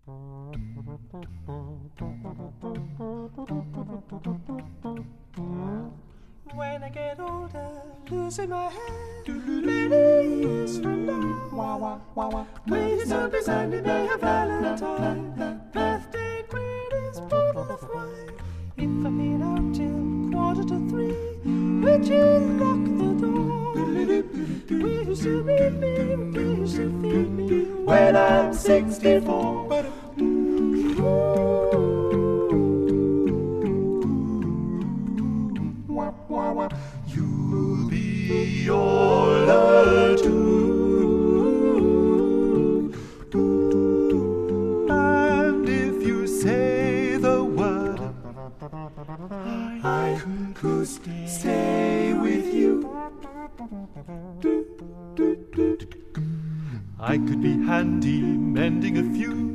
When I get older, losing my head, many years from now, please don't be sending me a valentine, birthday greetings, bottle of wine. If I'm in out till 2:45, would you lock the door? Will you still meet me? Will you still feed me when I'm 64? You'll be older too, and if you say the word, I could stay with you. I could be handy mending a few